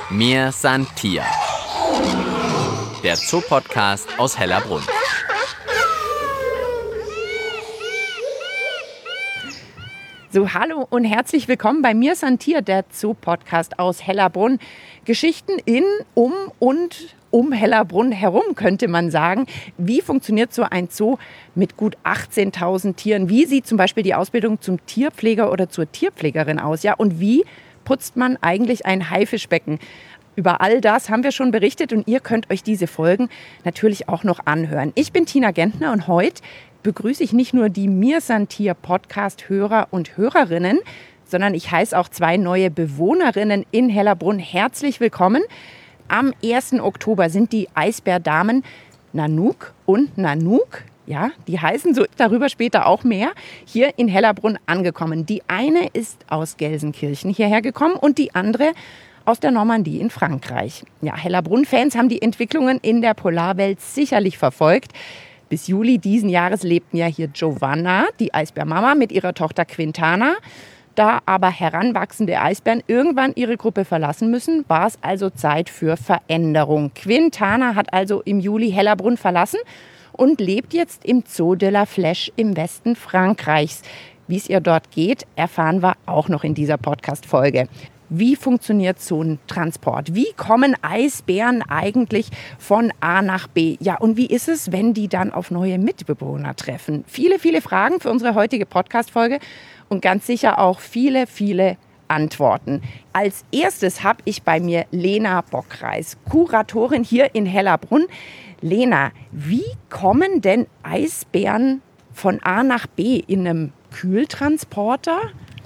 Mir san Tier, der Zoopodcast aus Hellerbrunn. So, hallo und herzlich willkommen bei Mir san Tier, der Zoopodcast aus Hellerbrunn. Geschichten in, um und um Hellerbrunn herum, könnte man sagen. Wie funktioniert so ein Zoo mit gut 18.000 Tieren? Wie sieht zum Beispiel die Ausbildung zum Tierpfleger oder zur Tierpflegerin aus? Ja, und wie putzt man eigentlich ein Haifischbecken? Über all das haben wir schon berichtet und ihr könnt euch diese Folgen natürlich auch noch anhören. Ich bin Tina Gentner und heute begrüße ich nicht nur die Mir san Tier Podcast-Hörer und Hörerinnen, sondern ich heiße auch zwei neue Bewohnerinnen in Hellerbrunn herzlich willkommen. Am 1. Oktober sind die Eisbärdamen Nanook und Nanook, ja, die heißen so, darüber später auch mehr, hier in Hellerbrunn angekommen. Die eine ist aus Gelsenkirchen hierher gekommen und die andere aus der Normandie in Frankreich. Ja, Hellerbrunn-Fans haben die Entwicklungen in der Polarwelt sicherlich verfolgt. Bis Juli diesen Jahres lebten ja hier Giovanna, die Eisbärmama, mit ihrer Tochter Quintana. Da aber heranwachsende Eisbären irgendwann ihre Gruppe verlassen müssen, war es also Zeit für Veränderung. Quintana hat also im Juli Hellerbrunn verlassen und lebt jetzt im Zoo de la Flèche im Westen Frankreichs. Wie es ihr dort geht, erfahren wir auch noch in dieser Podcast-Folge. Wie funktioniert so ein Transport? Wie kommen Eisbären eigentlich von A nach B? Ja, und wie ist es, wenn die dann auf neue Mitbewohner treffen? Viele, viele Fragen für unsere heutige Podcast-Folge und ganz sicher auch viele, viele Antworten. Als erstes habe ich bei mir Lena Bockreis, Kuratorin hier in Hellerbrunn. Lena, wie kommen denn Eisbären von A nach B in einem Kühltransporter?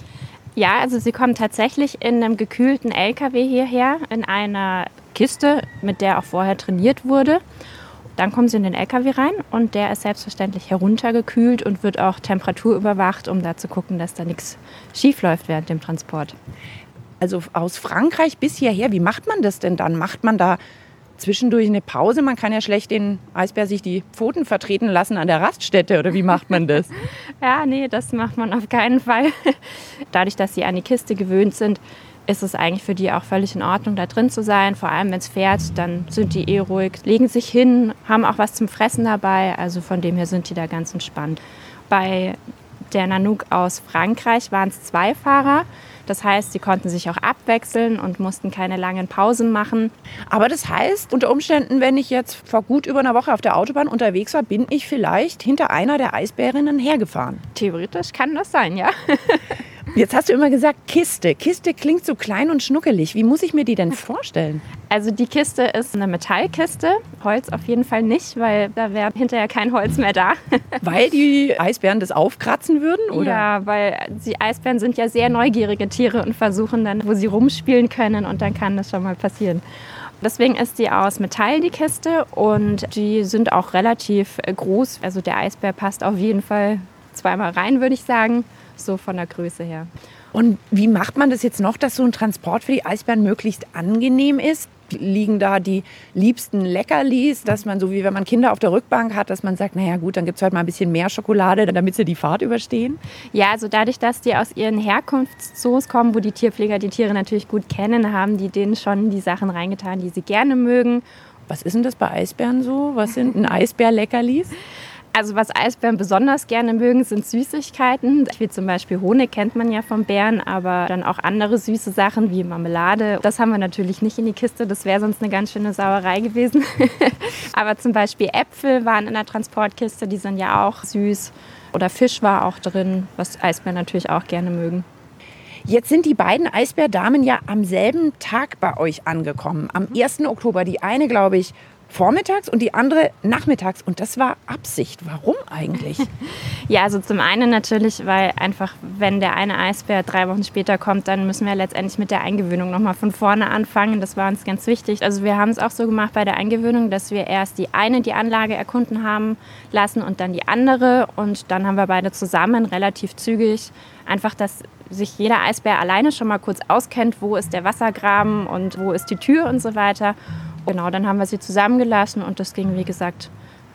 Ja, also sie kommen tatsächlich in einem gekühlten LKW hierher, in einer Kiste, mit der auch vorher trainiert wurde. Dann kommen sie in den LKW rein und der ist selbstverständlich heruntergekühlt und wird auch temperaturüberwacht, um da zu gucken, dass da nichts schief läuft während dem Transport. Also aus Frankreich bis hierher, wie macht man das denn dann? Macht man da zwischendurch eine Pause? Man kann ja schlecht den Eisbär sich die Pfoten vertreten lassen an der Raststätte, oder wie macht man das? Ja, nee, das macht man auf keinen Fall. Dadurch, dass sie an die Kiste gewöhnt sind, ist es eigentlich für die auch völlig in Ordnung, da drin zu sein. Vor allem, wenn es fährt, dann sind die ruhig, legen sich hin, haben auch was zum Fressen dabei. Also von dem her sind die da ganz entspannt. Bei der Nanook aus Frankreich waren es 2 Fahrer. Das heißt, sie konnten sich auch abwechseln und mussten keine langen Pausen machen. Aber das heißt, unter Umständen, wenn ich jetzt vor gut über einer Woche auf der Autobahn unterwegs war, bin ich vielleicht hinter einer der Eisbärinnen hergefahren. Theoretisch kann das sein, ja. Jetzt hast du immer gesagt Kiste. Kiste klingt so klein und schnuckelig. Wie muss ich mir die denn vorstellen? Also die Kiste ist eine Metallkiste. Holz auf jeden Fall nicht, weil da wäre hinterher kein Holz mehr da. Weil die Eisbären das aufkratzen würden, oder? Ja, weil die Eisbären sind ja sehr neugierige Tiere und versuchen dann, wo sie rumspielen können, und dann kann das schon mal passieren. Deswegen ist die aus Metall, die Kiste, und die sind auch relativ groß. Also der Eisbär passt auf jeden Fall 2-mal rein, würde ich sagen, so von der Größe her. Und wie macht man das jetzt noch, dass so ein Transport für die Eisbären möglichst angenehm ist? Liegen da die liebsten Leckerlis, dass man, so wie wenn man Kinder auf der Rückbank hat, dass man sagt, naja gut, dann gibt es heute mal ein bisschen mehr Schokolade, damit sie die Fahrt überstehen? Ja, also dadurch, dass die aus ihren Herkunftszoos kommen, wo die Tierpfleger die Tiere natürlich gut kennen, haben die denen schon die Sachen reingetan, die sie gerne mögen. Was ist denn das bei Eisbären so? Was sind ein Eisbär-Leckerlis? Also was Eisbären besonders gerne mögen, sind Süßigkeiten. Wie zum Beispiel Honig kennt man ja vom Bären, aber dann auch andere süße Sachen wie Marmelade. Das haben wir natürlich nicht in die Kiste, das wäre sonst eine ganz schöne Sauerei gewesen. Aber zum Beispiel Äpfel waren in der Transportkiste, die sind ja auch süß. Oder Fisch war auch drin, was Eisbären natürlich auch gerne mögen. Jetzt sind die beiden Eisbärdamen ja am selben Tag bei euch angekommen. Am 1. Oktober. Die eine, glaube ich, vormittags und die andere nachmittags. Und das war Absicht. Warum eigentlich? Ja, also zum einen natürlich, weil einfach, wenn der eine Eisbär 3 Wochen später kommt, dann müssen wir letztendlich mit der Eingewöhnung nochmal von vorne anfangen. Das war uns ganz wichtig. Also wir haben es auch so gemacht bei der Eingewöhnung, dass wir erst die Anlage erkunden haben lassen und dann die andere. Und dann haben wir beide zusammen relativ zügig einfach, dass sich jeder Eisbär alleine schon mal kurz auskennt, wo ist der Wassergraben und wo ist die Tür und so weiter. Genau, dann haben wir sie zusammengelassen und das ging, wie gesagt,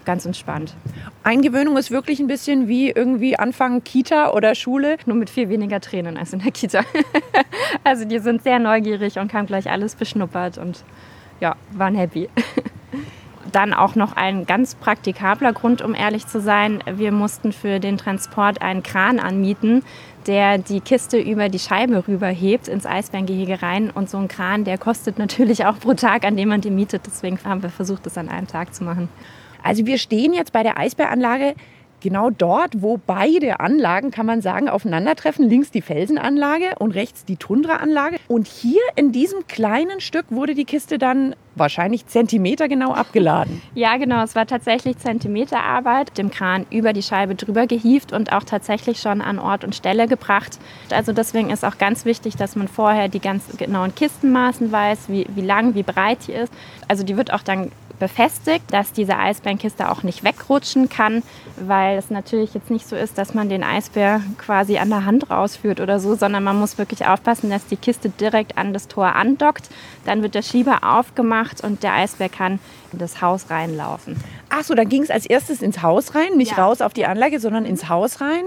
ganz entspannt. Eingewöhnung ist wirklich ein bisschen wie irgendwie Anfang Kita oder Schule. Nur mit viel weniger Tränen als in der Kita. Also die sind sehr neugierig und haben gleich alles beschnuppert und ja, waren happy. Dann auch noch ein ganz praktikabler Grund, um ehrlich zu sein. Wir mussten für den Transport einen Kran anmieten, der die Kiste über die Scheibe rüberhebt ins Eisbärengehege rein. Und so ein Kran, der kostet natürlich auch pro Tag, an dem man den mietet. Deswegen haben wir versucht, das an einem Tag zu machen. Also wir stehen jetzt bei der Eisbäranlage genau dort, wo beide Anlagen, kann man sagen, aufeinandertreffen. Links die Felsenanlage und rechts die Tundraanlage. Und hier in diesem kleinen Stück wurde die Kiste dann wahrscheinlich zentimetergenau abgeladen. Ja, genau. Es war tatsächlich Zentimeterarbeit. Dem Kran über die Scheibe drüber gehievt und auch tatsächlich schon an Ort und Stelle gebracht. Also deswegen ist auch ganz wichtig, dass man vorher die ganz genauen Kistenmaßen weiß, wie lang, wie breit die ist. Also die wird auch dann befestigt, dass diese Eisbärenkiste auch nicht wegrutschen kann, weil es natürlich jetzt nicht so ist, dass man den Eisbär quasi an der Hand rausführt oder so, sondern man muss wirklich aufpassen, dass die Kiste direkt an das Tor andockt. Dann wird der Schieber aufgemacht und der Eisbär kann in das Haus reinlaufen. Ach so, dann ging es als erstes ins Haus rein, nicht raus auf die Anlage, sondern ins Haus rein.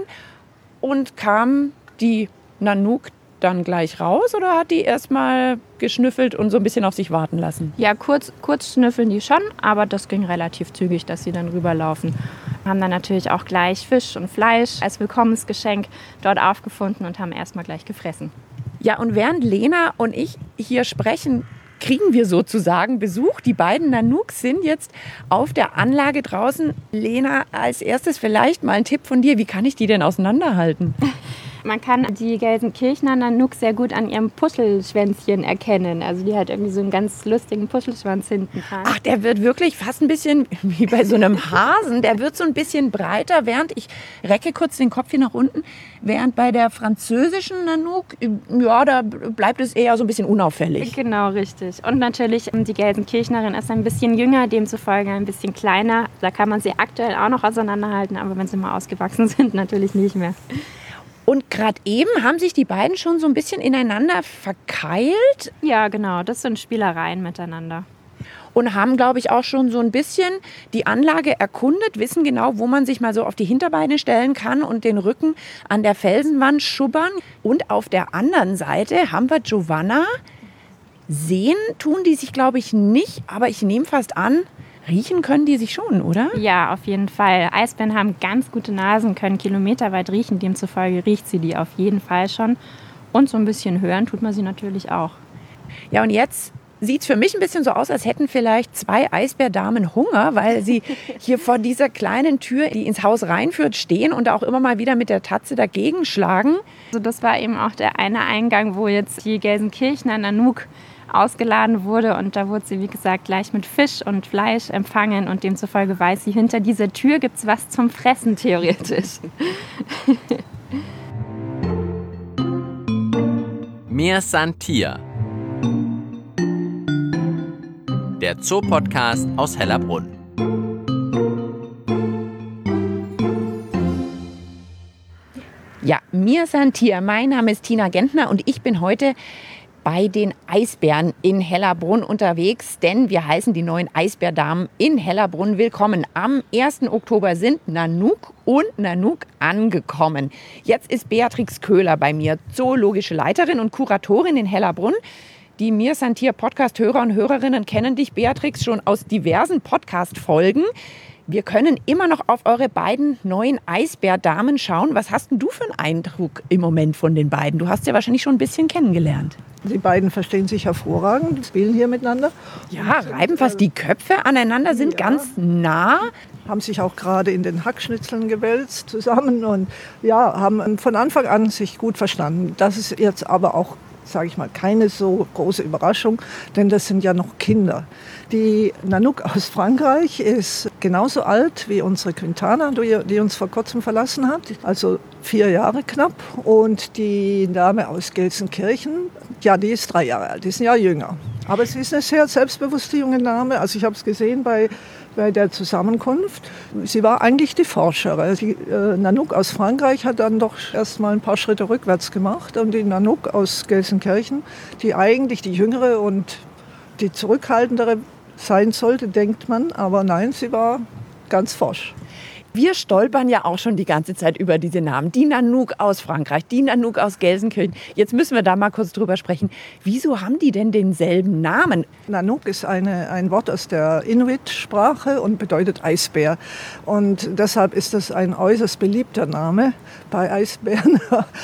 Und kam die Nanook dann gleich raus oder hat die erstmal geschnüffelt und so ein bisschen auf sich warten lassen? Ja, kurz schnüffeln die schon, aber das ging relativ zügig, dass sie dann rüberlaufen. Haben dann natürlich auch gleich Fisch und Fleisch als Willkommensgeschenk dort aufgefunden und haben erstmal gleich gefressen. Ja, und während Lena und ich hier sprechen, kriegen wir sozusagen Besuch. Die beiden Nanooks sind jetzt auf der Anlage draußen. Lena, als erstes vielleicht mal ein Tipp von dir. Wie kann ich die denn auseinanderhalten? Man kann die Gelsenkirchener Nanook sehr gut an ihrem Puschelschwänzchen erkennen. Also die hat irgendwie so einen ganz lustigen Puschelschwanz hinten dran. Ach, der wird wirklich fast ein bisschen wie bei so einem Hasen. Der wird so ein bisschen breiter, während ich recke kurz den Kopf hier nach unten. Während bei der französischen Nanook, ja, da bleibt es eher so ein bisschen unauffällig. Genau, richtig. Und natürlich, die Gelsenkirchnerin ist ein bisschen jünger, demzufolge ein bisschen kleiner. Da kann man sie aktuell auch noch auseinanderhalten, aber wenn sie mal ausgewachsen sind, natürlich nicht mehr. Und gerade eben haben sich die beiden schon so ein bisschen ineinander verkeilt. Ja, genau. Das sind Spielereien miteinander. Und haben, glaube ich, auch schon so ein bisschen die Anlage erkundet, wissen genau, wo man sich mal so auf die Hinterbeine stellen kann und den Rücken an der Felsenwand schubbern. Und auf der anderen Seite haben wir Giovanna. Sehen tun die sich, glaube ich, nicht, aber ich nehme fast an, riechen können die sich schon, oder? Ja, auf jeden Fall. Eisbären haben ganz gute Nasen, können kilometerweit riechen. Demzufolge riecht sie die auf jeden Fall schon. Und so ein bisschen hören tut man sie natürlich auch. Ja, und jetzt sieht es für mich ein bisschen so aus, als hätten vielleicht zwei Eisbärdamen Hunger, weil sie hier vor dieser kleinen Tür, die ins Haus reinführt, stehen und auch immer mal wieder mit der Tatze dagegen schlagen. Also das war eben auch der eine Eingang, wo jetzt die Gelsenkirchener Nanook ausgeladen wurde. Und da wurde sie, wie gesagt, gleich mit Fisch und Fleisch empfangen. Und demzufolge weiß sie, hinter dieser Tür gibt es was zum Fressen, theoretisch. Mir san Tier. Der Zoopodcast aus Hellerbrunn. Ja, Mir san Tier. Mein Name ist Tina Gentner und ich bin heute bei den Eisbären in Hellerbrunn unterwegs, denn wir heißen die neuen Eisbärdamen in Hellerbrunn willkommen. Am 1. Oktober sind Nanook und Nanook angekommen. Jetzt ist Beatrix Köhler bei mir, zoologische Leiterin und Kuratorin in Hellerbrunn. Die Mir san Tier Podcast-Hörer und Hörerinnen kennen dich, Beatrix, schon aus diversen Podcast-Folgen. Wir können immer noch auf eure beiden neuen Eisbärdamen schauen. Was hast denn du für einen Eindruck im Moment von den beiden? Du hast ja wahrscheinlich schon ein bisschen kennengelernt. Die beiden verstehen sich hervorragend, spielen hier miteinander. Ja, reiben fast die Köpfe aneinander, sind ganz nah. Haben sich auch gerade in den Hackschnitzeln gewälzt zusammen und ja, haben von Anfang an sich gut verstanden. Das ist jetzt aber auch, sage ich mal, keine so große Überraschung, denn das sind ja noch Kinder. Die Nanook aus Frankreich ist genauso alt wie unsere Quintana, die uns vor kurzem verlassen hat, also 4 Jahre knapp. Und die Dame aus Gelsenkirchen, ja, die ist 3 Jahre alt, die ist ein Jahr jünger. Aber sie ist eine sehr selbstbewusste junge Dame, also ich habe es gesehen bei der Zusammenkunft. Sie war eigentlich die Forscherin. Die Nanook aus Frankreich hat dann doch erst mal ein paar Schritte rückwärts gemacht. Und die Nanook aus Gelsenkirchen, die eigentlich die jüngere und die zurückhaltendere sein sollte, denkt man. Aber nein, sie war ganz forsch. Wir stolpern ja auch schon die ganze Zeit über diese Namen. Die Nanook aus Frankreich, die Nanook aus Gelsenkirchen. Jetzt müssen wir da mal kurz drüber sprechen. Wieso haben die denn denselben Namen? Nanook ist ein Wort aus der Inuit-Sprache und bedeutet Eisbär. Und deshalb ist das ein äußerst beliebter Name bei Eisbären.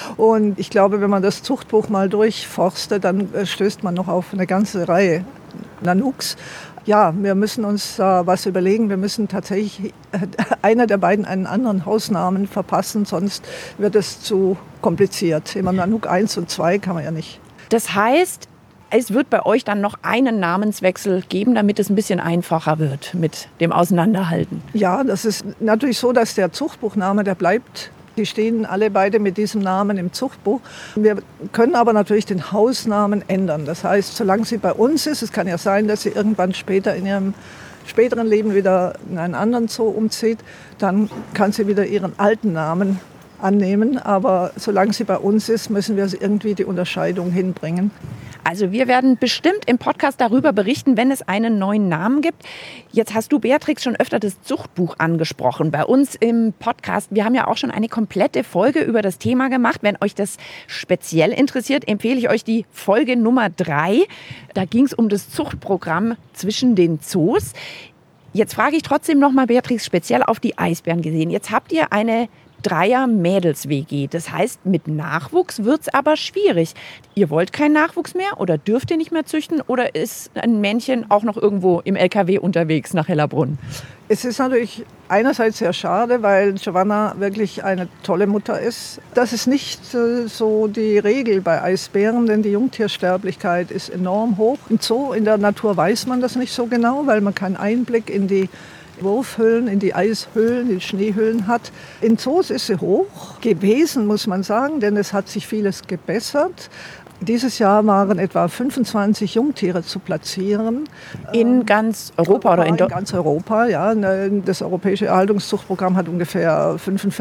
Und ich glaube, wenn man das Zuchtbuch mal durchforstet, dann stößt man noch auf eine ganze Reihe Nanooks. Ja, wir müssen uns was überlegen. Wir müssen tatsächlich einer der beiden einen anderen Hausnamen verpassen, sonst wird es zu kompliziert. Immer Nanook 1 und 2 kann man ja nicht. Das heißt, es wird bei euch dann noch einen Namenswechsel geben, damit es ein bisschen einfacher wird mit dem Auseinanderhalten. Ja, das ist natürlich so, dass der Zuchtbuchname, der bleibt. Die stehen alle beide mit diesem Namen im Zuchtbuch. Wir können aber natürlich den Hausnamen ändern. Das heißt, solange sie bei uns ist, es kann ja sein, dass sie irgendwann später in ihrem späteren Leben wieder in einen anderen Zoo umzieht, dann kann sie wieder ihren alten Namen annehmen. Aber solange sie bei uns ist, müssen wir irgendwie die Unterscheidung hinbringen. Also wir werden bestimmt im Podcast darüber berichten, wenn es einen neuen Namen gibt. Jetzt hast du, Beatrix, schon öfter das Zuchtbuch angesprochen bei uns im Podcast. Wir haben ja auch schon eine komplette Folge über das Thema gemacht. Wenn euch das speziell interessiert, empfehle ich euch die Folge Nummer 3. Da ging es um das Zuchtprogramm zwischen den Zoos. Jetzt frage ich trotzdem noch mal, Beatrix, speziell auf die Eisbären gesehen. Jetzt habt ihr eine Dreier-Mädels-WG. Das heißt, mit Nachwuchs wird es aber schwierig. Ihr wollt keinen Nachwuchs mehr oder dürft ihr nicht mehr züchten oder ist ein Männchen auch noch irgendwo im LKW unterwegs nach Hellerbrunn? Es ist natürlich einerseits sehr schade, weil Giovanna wirklich eine tolle Mutter ist. Das ist nicht so die Regel bei Eisbären, denn die Jungtiersterblichkeit ist enorm hoch. Im Zoo, in der Natur weiß man das nicht so genau, weil man keinen Einblick in die Wurfhöhlen, in die Eishöhlen, in die Schneehöhlen hat. In Zoos ist sie hoch gewesen, muss man sagen, denn es hat sich vieles gebessert. Dieses Jahr waren etwa 25 Jungtiere zu platzieren. In ganz Europa oder in ganz Europa, ja. Das Europäische Erhaltungszuchtprogramm hat ungefähr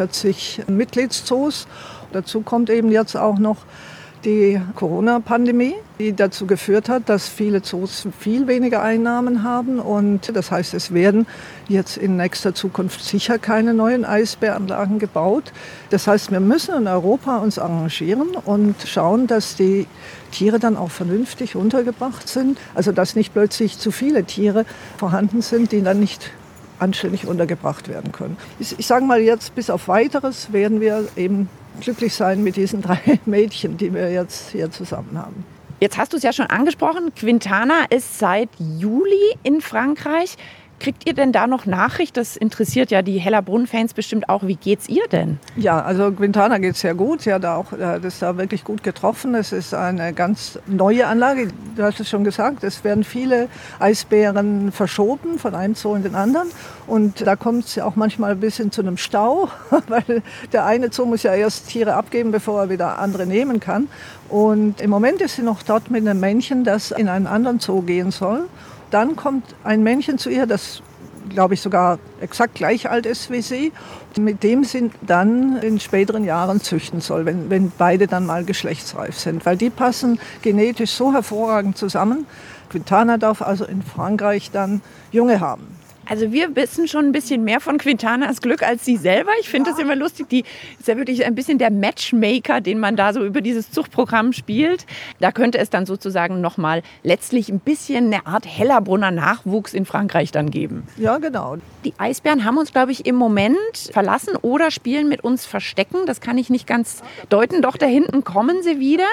45 Mitgliedszoos. Dazu kommt eben jetzt auch noch die Corona-Pandemie, die dazu geführt hat, dass viele Zoos viel weniger Einnahmen haben. Und das heißt, es werden jetzt in nächster Zukunft sicher keine neuen Eisbäranlagen gebaut. Das heißt, wir müssen in Europa uns arrangieren und schauen, dass die Tiere dann auch vernünftig untergebracht sind. Also dass nicht plötzlich zu viele Tiere vorhanden sind, die dann nicht anständig untergebracht werden können. Ich sage mal jetzt, bis auf Weiteres werden wir eben glücklich sein mit diesen 3 Mädchen, die wir jetzt hier zusammen haben. Jetzt hast du es ja schon angesprochen, Quintana ist seit Juli in Frankreich. Kriegt ihr denn da noch Nachricht? Das interessiert ja die Hellerbrunn-Fans bestimmt auch. Wie geht's ihr denn? Ja, also Quintana geht es sehr gut. Sie hat das da wirklich gut getroffen. Es ist eine ganz neue Anlage. Du hast es schon gesagt, es werden viele Eisbären verschoben von einem Zoo in den anderen. Und da kommt es ja auch manchmal ein bisschen zu einem Stau, weil der eine Zoo muss ja erst Tiere abgeben, bevor er wieder andere nehmen kann. Und im Moment ist sie noch dort mit einem Männchen, das in einen anderen Zoo gehen soll. Dann kommt ein Männchen zu ihr, das, glaube ich, sogar exakt gleich alt ist wie sie, mit dem sie dann in späteren Jahren züchten soll, wenn beide dann mal geschlechtsreif sind. Weil die passen genetisch so hervorragend zusammen. Quintana darf also in Frankreich dann Junge haben. Also wir wissen schon ein bisschen mehr von Quintanas Glück als sie selber. Ich finde das immer lustig. Die ist ja wirklich ein bisschen der Matchmaker, den man da so über dieses Zuchtprogramm spielt. Da könnte es dann sozusagen nochmal letztlich ein bisschen eine Art Hellerbrunner Nachwuchs in Frankreich dann geben. Ja, genau. Die Eisbären haben uns, glaube ich, im Moment verlassen oder spielen mit uns Verstecken. Das kann ich nicht ganz deuten. Doch da hinten kommen sie wieder.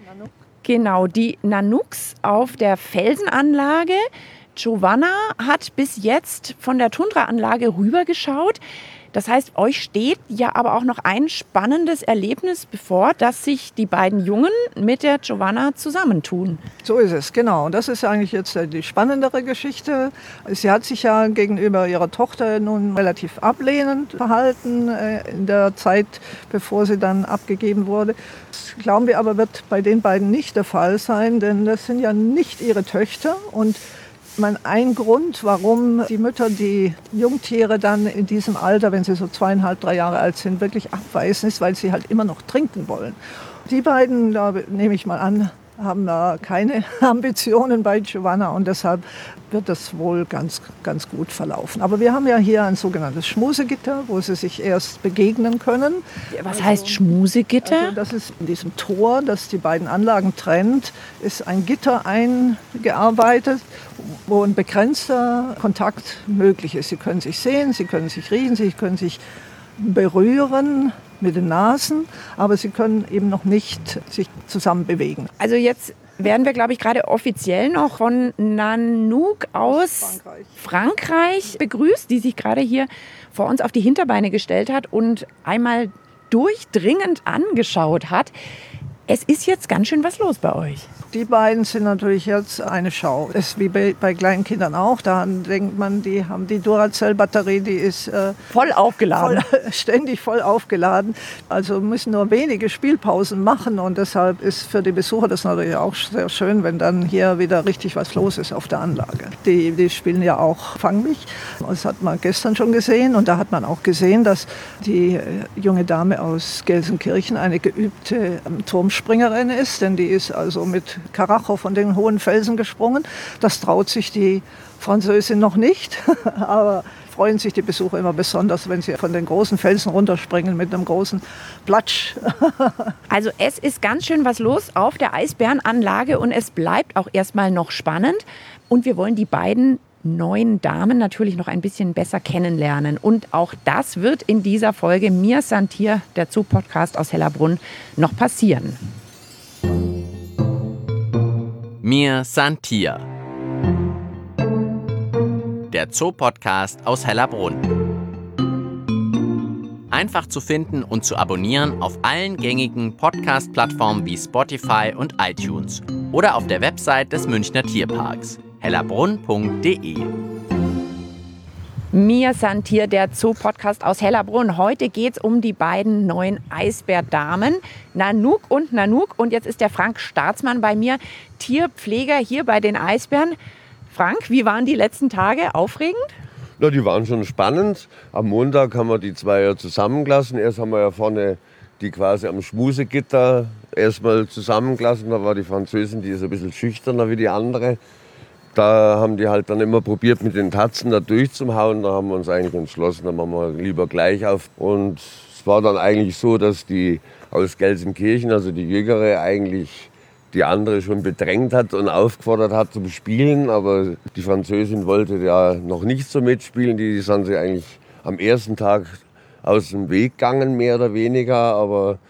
Genau, die Nanooks auf der Felsenanlage. Giovanna hat bis jetzt von der Tundra-Anlage rübergeschaut. Das heißt, euch steht ja aber auch noch ein spannendes Erlebnis bevor, dass sich die beiden Jungen mit der Giovanna zusammentun. So ist es, genau. Und das ist eigentlich jetzt die spannendere Geschichte. Sie hat sich ja gegenüber ihrer Tochter nun relativ ablehnend verhalten in der Zeit, bevor sie dann abgegeben wurde. Das glauben wir aber, wird bei den beiden nicht der Fall sein, denn das sind ja nicht ihre Töchter. Und ein Grund, warum die Mütter die Jungtiere dann in diesem Alter, wenn sie so 2,5, 3 Jahre alt sind, wirklich abweisen, ist, weil sie halt immer noch trinken wollen. Die beiden, da nehme ich mal an, haben da keine Ambitionen bei Giovanna und deshalb wird das wohl ganz, ganz gut verlaufen. Aber wir haben ja hier ein sogenanntes Schmusegitter, wo sie sich erst begegnen können. Was heißt Schmusegitter? Also das ist in diesem Tor, das die beiden Anlagen trennt, ist ein Gitter eingearbeitet, wo ein begrenzter Kontakt möglich ist. Sie können sich sehen, sie können sich riechen, sie können sich berühren mit den Nasen, aber sie können eben noch nicht sich zusammen bewegen. Also jetzt werden wir, glaube ich, gerade offiziell noch von Nanook aus Frankreich begrüßt, die sich gerade hier vor uns auf die Hinterbeine gestellt hat und einmal durchdringend angeschaut hat. Es ist jetzt ganz schön was los bei euch. Die beiden sind natürlich jetzt eine Schau. Das ist wie bei kleinen Kindern auch. Da denkt man, die haben die Duracell-Batterie, die ist voll aufgeladen. Ständig voll aufgeladen. Also müssen nur wenige Spielpausen machen. Und deshalb ist für die Besucher das natürlich auch sehr schön, wenn dann hier wieder richtig was los ist auf der Anlage. Die spielen ja auch Fang mich. Das hat man gestern schon gesehen. Und da hat man auch gesehen, dass die junge Dame aus Gelsenkirchen eine geübte Turmspringerin ist. Denn die ist also mit Karacho von den hohen Felsen gesprungen. Das traut sich die Französin noch nicht, aber freuen sich die Besucher immer besonders, wenn sie von den großen Felsen runterspringen mit einem großen Platsch. Also es ist ganz schön was los auf der Eisbärenanlage und es bleibt auch erstmal noch spannend. Und wir wollen die beiden neuen Damen natürlich noch ein bisschen besser kennenlernen. Und auch das wird in dieser Folge Mir Santier, der Zoo-Podcast aus Hellerbrunn, noch passieren. Mir Santier, der Zoo-Podcast aus Hellerbrunn. Einfach zu finden und zu abonnieren auf allen gängigen Podcast-Plattformen wie Spotify und iTunes oder auf der Website des Münchner Tierparks hellerbrunn.de. Mir Santier, der Zoo-Podcast aus Hellerbrunn. Heute geht es um die beiden neuen Eisbärdamen, Nanook und Nanook. Und jetzt ist der Frank Staatsmann bei mir, Tierpfleger hier bei den Eisbären. Frank, wie waren die letzten Tage? Aufregend? Ja, die waren schon spannend. Am Montag haben wir die zwei ja zusammengelassen. Erst haben wir ja vorne die quasi am Schmusegitter erstmal zusammengelassen. Da war die Französin, die ist ein bisschen schüchterner wie die andere. Da haben die halt dann immer probiert, mit den Tatzen da durchzuhauen. Da haben wir uns eigentlich entschlossen, da machen wir lieber gleich auf. Und es war dann eigentlich so, dass die aus Gelsenkirchen, also die Jüngere, eigentlich die andere schon bedrängt hat und aufgefordert hat zum Spielen. Aber die Französin wollte ja noch nicht so mitspielen. Die sind sie eigentlich am ersten Tag aus dem Weg gegangen, mehr oder weniger. Aber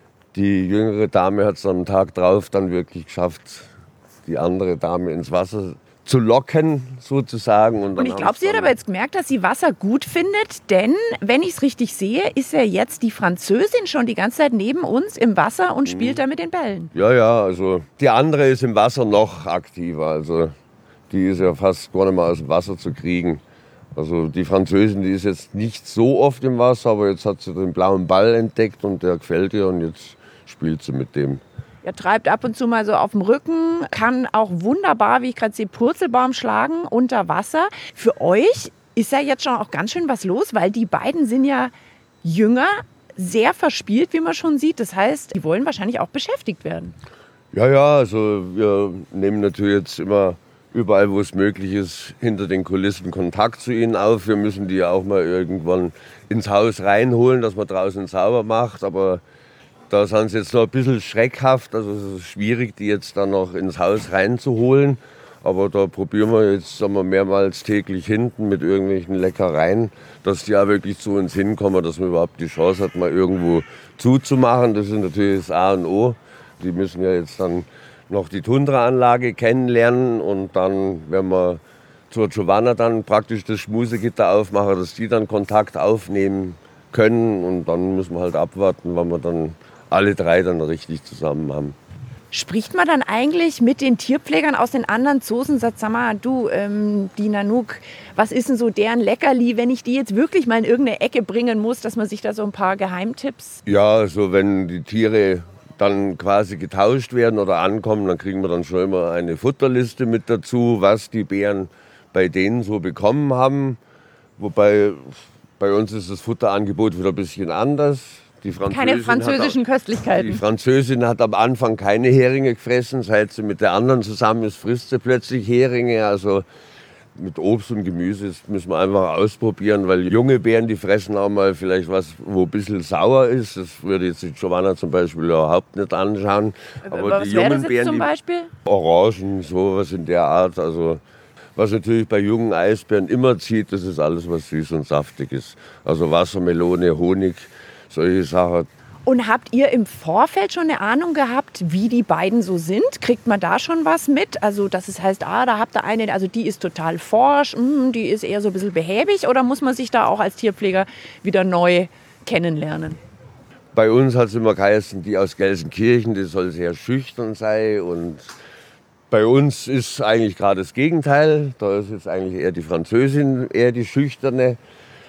die jüngere Dame hat es am Tag drauf dann wirklich geschafft, die andere Dame ins Wasser zu locken, sozusagen. Und ich glaube, sie hat aber jetzt gemerkt, dass sie Wasser gut findet, denn, wenn ich es richtig sehe, ist ja jetzt die Französin schon die ganze Zeit neben uns im Wasser und spielt da mit den Bällen. Ja, also die andere ist im Wasser noch aktiver, also die ist ja fast gar nicht mehr aus dem Wasser zu kriegen. Also die Französin, die ist jetzt nicht so oft im Wasser, aber jetzt hat sie den blauen Ball entdeckt und der gefällt ihr und jetzt spielt sie mit dem. Er treibt ab und zu mal so auf dem Rücken, kann auch wunderbar, wie ich gerade sehe, Purzelbaum schlagen unter Wasser. Für euch ist ja jetzt schon auch ganz schön was los, weil die beiden sind ja jünger, sehr verspielt, wie man schon sieht. Das heißt, die wollen wahrscheinlich auch beschäftigt werden. Ja, also wir nehmen natürlich jetzt immer überall, wo es möglich ist, hinter den Kulissen Kontakt zu ihnen auf. Wir müssen die ja auch mal irgendwann ins Haus reinholen, dass man draußen sauber macht, aber da sind sie jetzt noch ein bisschen schreckhaft, also es ist schwierig, die jetzt dann noch ins Haus reinzuholen. Aber da probieren wir jetzt mehrmals täglich hinten mit irgendwelchen Leckereien, dass die auch wirklich zu uns hinkommen, dass man überhaupt die Chance hat, mal irgendwo zuzumachen. Das ist natürlich das A und O. Die müssen ja jetzt dann noch die Tundra-Anlage kennenlernen und dann, wenn wir zur Giovanna dann praktisch das Schmusegitter aufmachen, dass die dann Kontakt aufnehmen können. Und dann müssen wir halt abwarten, wann wir dann alle drei dann richtig zusammen haben. Spricht man dann eigentlich mit den Tierpflegern aus den anderen Zoos und sagt, sag mal, du, die Nanook, was ist denn so deren Leckerli, wenn ich die jetzt wirklich mal in irgendeine Ecke bringen muss, dass man sich da so ein paar Geheimtipps... Ja, also wenn die Tiere dann quasi getauscht werden oder ankommen, dann kriegen wir dann schon immer eine Futterliste mit dazu, was die Bären bei denen so bekommen haben. Wobei bei uns ist das Futterangebot wieder ein bisschen anders. Keine französischen Köstlichkeiten. Die Französin hat am Anfang keine Heringe gefressen. Seit sie mit der anderen zusammen ist, frisst sie plötzlich Heringe. Also mit Obst und Gemüse müssen wir einfach ausprobieren, weil junge Beeren, die fressen auch mal vielleicht was, wo ein bisschen sauer ist. Das würde jetzt die Giovanna zum Beispiel überhaupt nicht anschauen. Aber was die jungen Beeren, zum Beispiel? Orangen, sowas in der Art. Also was natürlich bei jungen Eisbären immer zieht, das ist alles, was süß und saftig ist. Also Wasser, Melone, Honig, solche Sachen. Und habt ihr im Vorfeld schon eine Ahnung gehabt, wie die beiden so sind? Kriegt man da schon was mit? Also, dass es heißt, da habt ihr eine, also die ist total forsch, die ist eher so ein bisschen behäbig, oder muss man sich da auch als Tierpfleger wieder neu kennenlernen? Bei uns hat es immer geheißen, die aus Gelsenkirchen, die soll sehr schüchtern sein. Und bei uns ist eigentlich gerade das Gegenteil. Da ist jetzt eigentlich eher die Französin, eher die Schüchterne.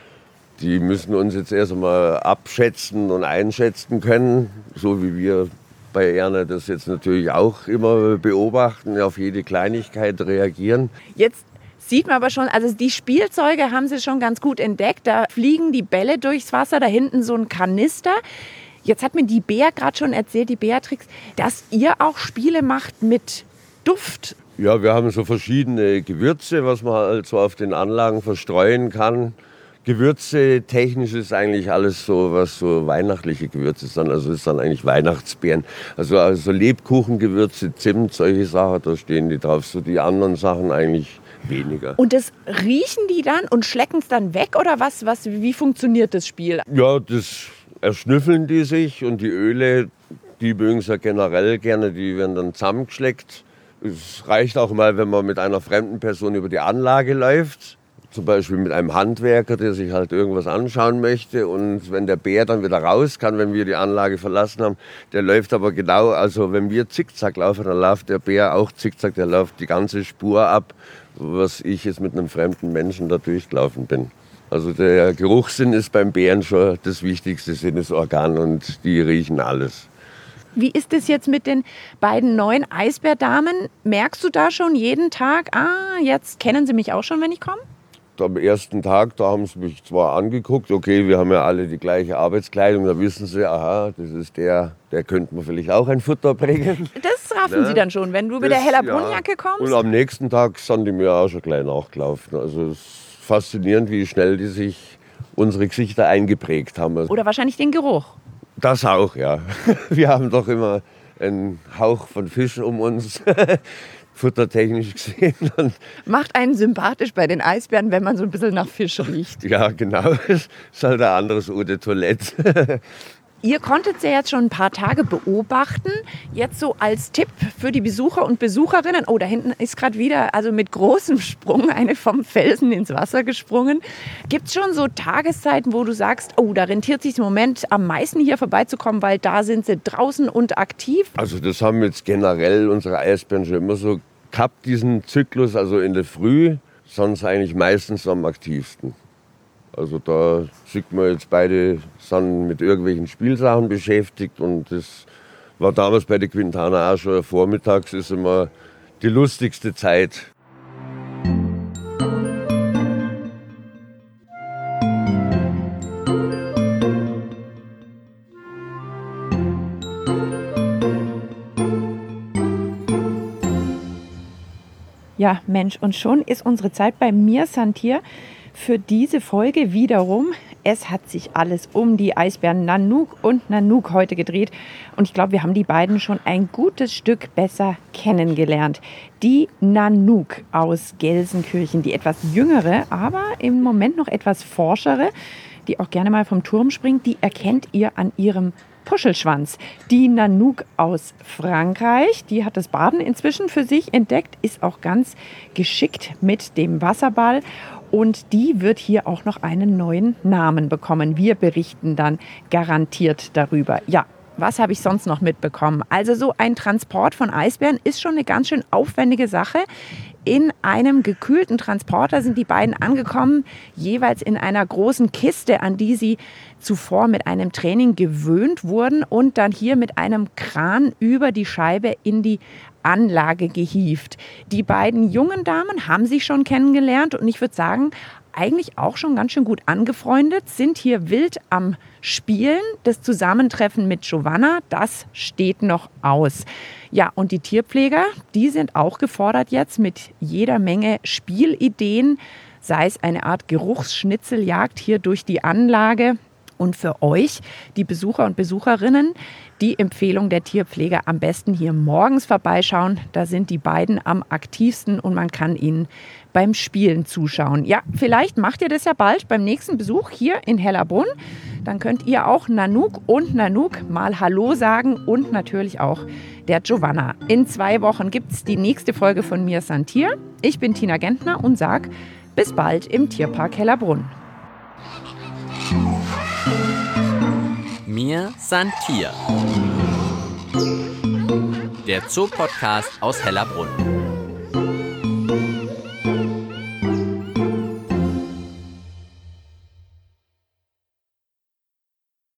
Die müssen uns jetzt erst einmal abschätzen und einschätzen können, so wie wir bei Erne das jetzt natürlich auch immer beobachten, auf jede Kleinigkeit reagieren. Jetzt sieht man aber schon, also die Spielzeuge haben sie schon ganz gut entdeckt. Da fliegen die Bälle durchs Wasser, da hinten so ein Kanister. Jetzt hat mir die Bea gerade schon erzählt, die Beatrix, dass ihr auch Spiele macht mit Duft. Ja, wir haben so verschiedene Gewürze, was man halt so auf den Anlagen verstreuen kann. Gewürze, technisch ist eigentlich alles so, was so weihnachtliche Gewürze sind. Also ist dann eigentlich Weihnachtsbeeren. Also Lebkuchengewürze, Zimt, solche Sachen, da stehen die drauf. So die anderen Sachen eigentlich weniger. Und das riechen die dann und schlecken es dann weg oder was? Wie funktioniert das Spiel? Ja, das erschnüffeln die sich und die Öle, die mögen es ja generell gerne, die werden dann zusammengeschleckt. Es reicht auch mal, wenn man mit einer fremden Person über die Anlage läuft. Zum Beispiel mit einem Handwerker, der sich halt irgendwas anschauen möchte. Und wenn der Bär dann wieder raus kann, wenn wir die Anlage verlassen haben, der läuft aber genau, also wenn wir zickzack laufen, dann läuft der Bär auch zickzack, der läuft die ganze Spur ab, was ich jetzt mit einem fremden Menschen da durchgelaufen bin. Also der Geruchssinn ist beim Bären schon das wichtigste Sinnesorgan und die riechen alles. Wie ist es jetzt mit den beiden neuen Eisbärdamen? Merkst du da schon jeden Tag, jetzt kennen sie mich auch schon, wenn ich komme? Am ersten Tag, da haben sie mich zwar angeguckt, okay, wir haben ja alle die gleiche Arbeitskleidung, da wissen sie, aha, das ist der könnte man vielleicht auch ein Futter bringen. Das raffen sie dann schon, wenn du mit der Hellerbrunn-Jacke kommst? Und am nächsten Tag sind die mir auch schon gleich nachgelaufen. Also es ist faszinierend, wie schnell die sich unsere Gesichter eingeprägt haben. Oder wahrscheinlich den Geruch. Das auch, ja. Wir haben doch immer einen Hauch von Fisch um uns. Futtertechnisch gesehen. Und macht einen sympathisch bei den Eisbären, wenn man so ein bisschen nach Fisch riecht. Ja, genau. Das ist halt ein anderes Eau de Toilette. Ihr konntet sie jetzt schon ein paar Tage beobachten. Jetzt so als Tipp für die Besucher und Besucherinnen. Oh, da hinten ist gerade wieder, also mit großem Sprung, eine vom Felsen ins Wasser gesprungen. Gibt es schon so Tageszeiten, wo du sagst, oh, da rentiert sich im Moment am meisten hier vorbeizukommen, weil da sind sie draußen und aktiv? Also das haben jetzt generell unsere Eisbären schon immer so gehabt, diesen Zyklus, also in der Früh, sonst eigentlich meistens am aktivsten. Also da sieht man jetzt, beide sind mit irgendwelchen Spielsachen beschäftigt und das war damals bei der Quintana auch schon. Vormittags ist immer die lustigste Zeit. Ja, Mensch, und schon ist unsere Zeit bei Mir Santier für diese Folge wiederum. Es hat sich alles um die Eisbären Nanook und Nanook heute gedreht. Und ich glaube, wir haben die beiden schon ein gutes Stück besser kennengelernt. Die Nanook aus Gelsenkirchen, die etwas jüngere, aber im Moment noch etwas forschere, die auch gerne mal vom Turm springt, die erkennt ihr an ihrem Puschelschwanz. Die Nanook aus Frankreich, die hat das Baden inzwischen für sich entdeckt, ist auch ganz geschickt mit dem Wasserball. Und die wird hier auch noch einen neuen Namen bekommen. Wir berichten dann garantiert darüber. Ja, was habe ich sonst noch mitbekommen? Also so ein Transport von Eisbären ist schon eine ganz schön aufwendige Sache. In einem gekühlten Transporter sind die beiden angekommen, jeweils in einer großen Kiste, an die sie zuvor mit einem Training gewöhnt wurden und dann hier mit einem Kran über die Scheibe in die Anlage gehievt. Die beiden jungen Damen haben sich schon kennengelernt und ich würde sagen, eigentlich auch schon ganz schön gut angefreundet, sind hier wild am Spielen. Das Zusammentreffen mit Giovanna, das steht noch aus. Ja, und die Tierpfleger, die sind auch gefordert jetzt mit jeder Menge Spielideen, sei es eine Art Geruchsschnitzeljagd hier durch die Anlage. Und für euch, die Besucher und Besucherinnen, die Empfehlung der Tierpfleger, am besten hier morgens vorbeischauen. Da sind die beiden am aktivsten und man kann ihnen beim Spielen zuschauen. Ja, vielleicht macht ihr das ja bald beim nächsten Besuch hier in Hellerbrunn. Dann könnt ihr auch Nanook und Nanook mal Hallo sagen und natürlich auch der Giovanna. In 2 Wochen gibt es die nächste Folge von Mir san Tier. Ich bin Tina Gentner und sage bis bald im Tierpark Hellerbrunn. Mir san Tier. Der Zoo-Podcast aus Hellerbrunn.